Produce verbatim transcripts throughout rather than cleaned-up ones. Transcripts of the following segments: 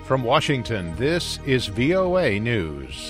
From Washington, this is V O A News.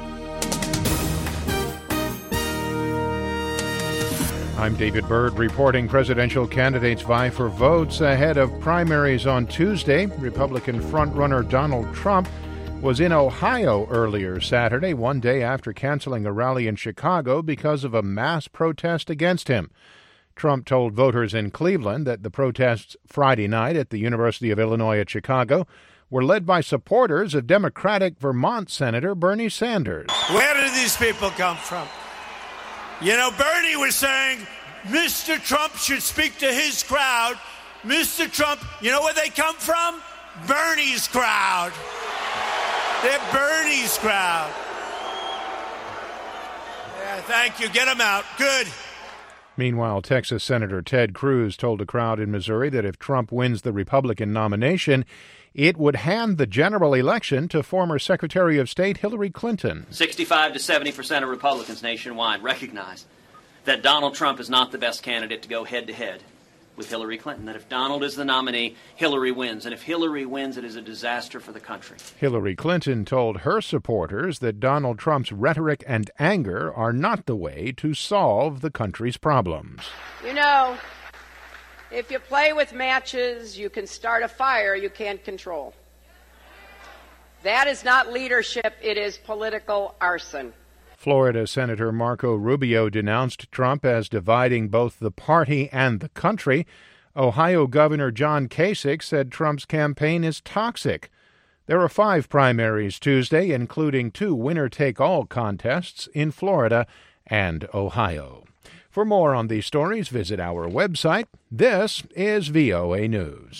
I'm David Byrd reporting presidential candidates vie for votes ahead of primaries on Tuesday. Republican frontrunner Donald Trump was in Ohio earlier Saturday, one day after canceling a rally in Chicago because of a mass protest against him. Trump told voters in Cleveland that the protests Friday night at the University of Illinois at Chicago were led by supporters of Democratic Vermont Senator Bernie Sanders. Where do these people come from? You know, Bernie was saying Mister Trump should speak to his crowd. Mister Trump, you know where they come from? Bernie's crowd. They're Bernie's crowd. Yeah, thank you. Get them out. Good. Meanwhile, Texas Senator Ted Cruz told a crowd in Missouri that if Trump wins the Republican nomination, it would hand the general election to former Secretary of State Hillary Clinton. sixty-five to seventy percent of Republicans nationwide recognize that Donald Trump is not the best candidate to go head-to-head with Hillary Clinton, that if Donald is the nominee, Hillary wins. And if Hillary wins, it is a disaster for the country. Hillary Clinton told her supporters that Donald Trump's rhetoric and anger are not the way to solve the country's problems. You know, if you play with matches, you can start a fire you can't control. That is not leadership, it is political arson. Florida Senator Marco Rubio denounced Trump as dividing both the party and the country. Ohio Governor John Kasich said Trump's campaign is toxic. There are five primaries Tuesday, including two winner-take-all contests in Florida and Ohio. For more on these stories, visit our website. This is V O A News.